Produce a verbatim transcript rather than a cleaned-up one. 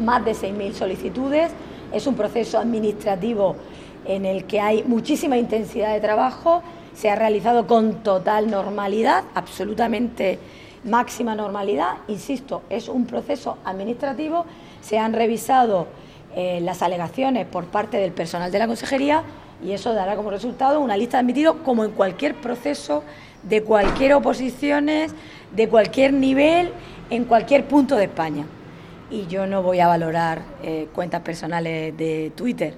más de seis mil solicitudes. Es un proceso administrativo en el que hay muchísima intensidad de trabajo. Se ha realizado con total normalidad, absolutamente máxima normalidad. Insisto, es un proceso administrativo. Se han revisado eh, las alegaciones por parte del personal de la Consejería y eso dará como resultado una lista de admitidos, como en cualquier proceso de cualquier oposiciones, de cualquier nivel, en cualquier punto de España. Y yo no voy a valorar eh, cuentas personales de Twitter.